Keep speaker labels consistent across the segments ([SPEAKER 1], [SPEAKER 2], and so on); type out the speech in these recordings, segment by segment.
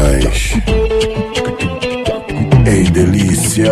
[SPEAKER 1] demais. Ei, delícia.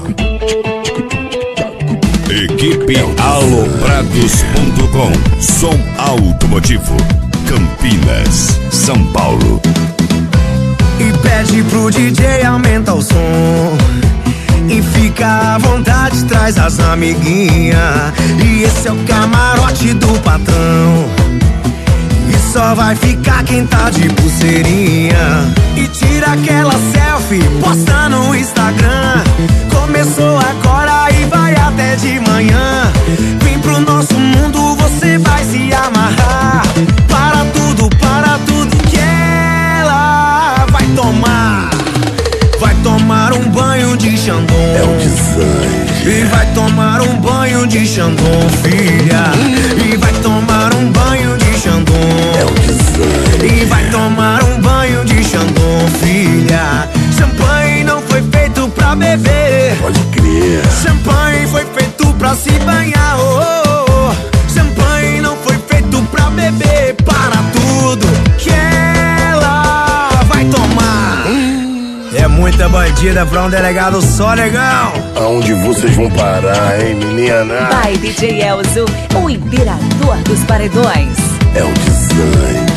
[SPEAKER 2] Equipe Aloprados.com. Som automotivo. Campinas, São Paulo.
[SPEAKER 3] E pede pro DJ aumentar o som. E fica à vontade, traz as amiguinhas. E esse é o camarote do patrão. E só vai ficar quem tá de pulseirinha. E tira aquela selfie, posta no Instagram. Começou agora e vai até de manhã. Vem pro nosso mundo, você vai se amarrar. Para tudo que ela vai tomar. Vai tomar um banho de Xandão.
[SPEAKER 1] É o design.
[SPEAKER 3] E vai tomar um banho de Xandão, filha. E vai tomar um banho de Xandão.
[SPEAKER 1] É o design.
[SPEAKER 3] E vai tomar um banho de Xandão, filha. Champanhe não foi feito pra beber.
[SPEAKER 1] Pode crer.
[SPEAKER 3] Champanhe foi feito pra se banhar, oh, oh, oh. Champanhe não foi feito pra beber. Para tudo que ela vai tomar. É muita bandida pra um delegado só, negão.
[SPEAKER 1] Aonde vocês vão parar, hein, menina?
[SPEAKER 4] Vai, DJ Elzo, o imperador dos paredões.
[SPEAKER 1] É o design.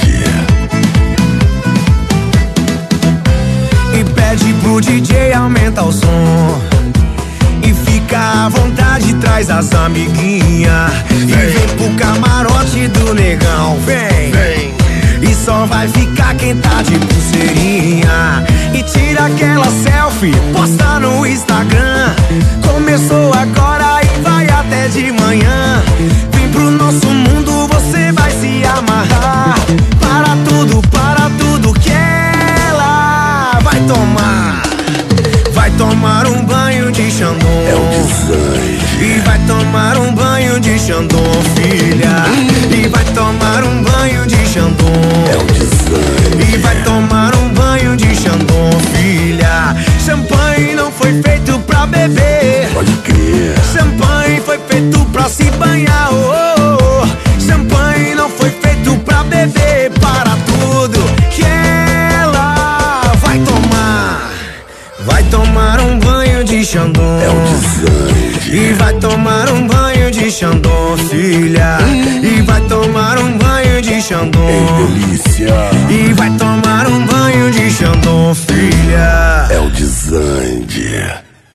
[SPEAKER 3] E pede pro DJ aumentar o som. E fica à vontade, traz as amiguinhas. E vem pro camarote do negão. Vem,
[SPEAKER 1] Vem.
[SPEAKER 3] e só vai ficar quem tá de pulseirinha. E tira aquela selfie, posta no Instagram. Começou agora e vai até de manhã. Vem pro nosso mundo, você vai se amarrar. Para tudo que ela vai tomar. Vai tomar um banho de Xandão.
[SPEAKER 1] É o design.
[SPEAKER 3] E vai tomar um banho de Xandão, filha. E vai tomar um banho de Xandão.
[SPEAKER 1] É o design.
[SPEAKER 3] E vai tomar um banho de Xandão, filha. Champanhe não foi feito pra beber.
[SPEAKER 1] Pode crer.
[SPEAKER 3] Champanhe foi feito pra se banhar, oh, oh, oh. Champanhe não foi feito pra beber. Para tudo que ela vai tomar. Vai tomar um banho de Xandão.
[SPEAKER 1] É o design.
[SPEAKER 3] E vai tomar um banho de Xandão, filha. E vai tomar um banho de Xandão.
[SPEAKER 1] Ei, delícia.
[SPEAKER 3] E vai tomar